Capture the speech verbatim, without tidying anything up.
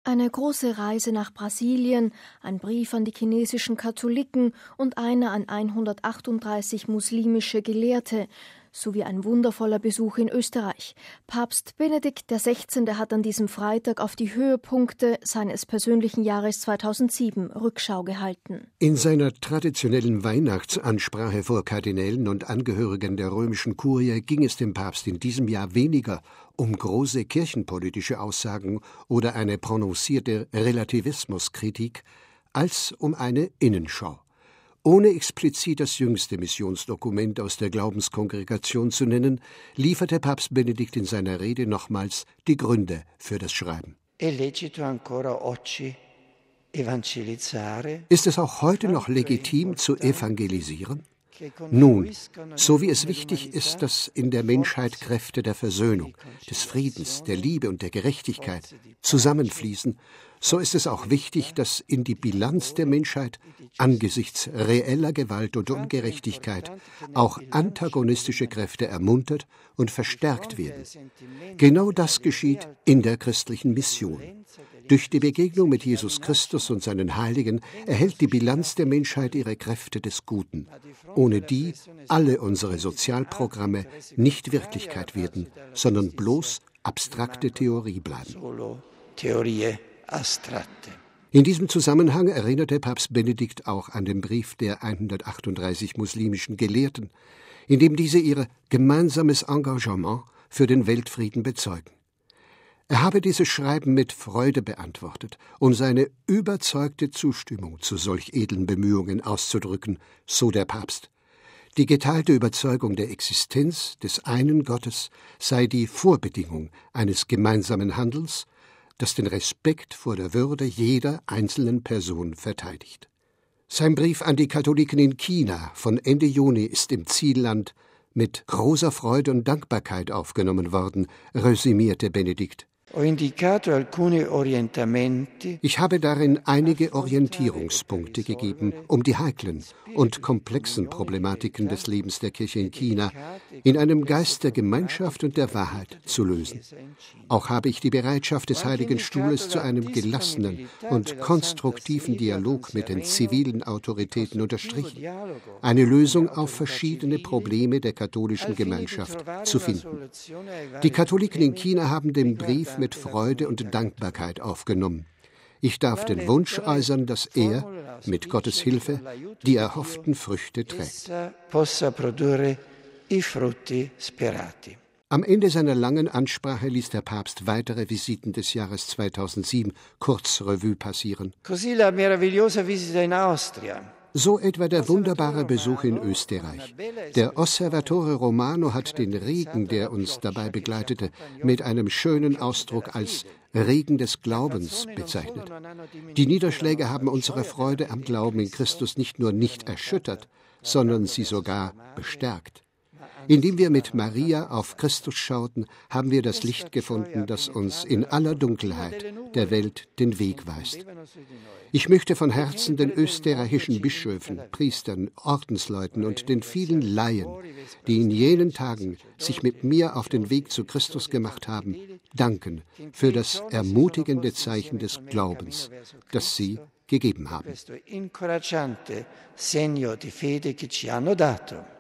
Eine große Reise nach Brasilien, ein Brief an die chinesischen Katholiken und einer an hundertachtunddreißig muslimische Gelehrte, sowie ein wundervoller Besuch in Österreich. Papst Benedikt der Sechzehnte hat an diesem Freitag auf die Höhepunkte seines persönlichen Jahres zweitausendsieben Rückschau gehalten. In seiner traditionellen Weihnachtsansprache vor Kardinälen und Angehörigen der römischen Kurie ging es dem Papst in diesem Jahr weniger um große kirchenpolitische Aussagen oder eine prononcierte Relativismuskritik, als um eine Innenschau. Ohne explizit das jüngste Missionsdokument aus der Glaubenskongregation zu nennen, lieferte Papst Benedikt in seiner Rede nochmals die Gründe für das Schreiben. Ist es auch heute noch legitim zu evangelisieren? Nun, so wie es wichtig ist, dass in der Menschheit Kräfte der Versöhnung, des Friedens, der Liebe und der Gerechtigkeit zusammenfließen, so ist es auch wichtig, dass in die Bilanz der Menschheit angesichts reeller Gewalt und Ungerechtigkeit auch antagonistische Kräfte ermuntert und verstärkt werden. Genau das geschieht in der christlichen Mission. Durch die Begegnung mit Jesus Christus und seinen Heiligen erhält die Bilanz der Menschheit ihre Kräfte des Guten, ohne die alle unsere Sozialprogramme nicht Wirklichkeit werden, sondern bloß abstrakte Theorie bleiben. In diesem Zusammenhang erinnerte Papst Benedikt auch an den Brief der hundertachtunddreißig muslimischen Gelehrten, in dem diese ihr gemeinsames Engagement für den Weltfrieden bezeugen. Er habe dieses Schreiben mit Freude beantwortet, um seine überzeugte Zustimmung zu solch edlen Bemühungen auszudrücken, so der Papst. Die geteilte Überzeugung der Existenz des einen Gottes sei die Vorbedingung eines gemeinsamen Handels, das den Respekt vor der Würde jeder einzelnen Person verteidigt. Sein Brief an die Katholiken in China von Ende Juni ist im Zielland mit großer Freude und Dankbarkeit aufgenommen worden, resümierte Benedikt. Ich habe darin einige Orientierungspunkte gegeben, um die heiklen und komplexen Problematiken des Lebens der Kirche in China in einem Geist der Gemeinschaft und der Wahrheit zu lösen. Auch habe ich die Bereitschaft des Heiligen Stuhles zu einem gelassenen und konstruktiven Dialog mit den zivilen Autoritäten unterstrichen, eine Lösung auf verschiedene Probleme der katholischen Gemeinschaft zu finden. Die Katholiken in China haben den Brief mit Freude und Dankbarkeit aufgenommen. Ich darf den Wunsch äußern, dass er, mit Gottes Hilfe, die erhofften Früchte trägt. Am Ende seiner langen Ansprache ließ der Papst weitere Visiten des Jahres zweitausendsieben kurz Revue passieren. So etwa der wunderbare Besuch in Österreich. Der Osservatore Romano hat den Regen, der uns dabei begleitete, mit einem schönen Ausdruck als Regen des Glaubens bezeichnet. Die Niederschläge haben unsere Freude am Glauben in Christus nicht nur nicht erschüttert, sondern sie sogar bestärkt. Indem wir mit Maria auf Christus schauten, haben wir das Licht gefunden, das uns in aller Dunkelheit der Welt den Weg weist. Ich möchte von Herzen den österreichischen Bischöfen, Priestern, Ordensleuten und den vielen Laien, die in jenen Tagen sich mit mir auf den Weg zu Christus gemacht haben, danken für das ermutigende Zeichen des Glaubens, das sie gegeben haben. Questo incoraggiante segno di fede che ci hanno dato.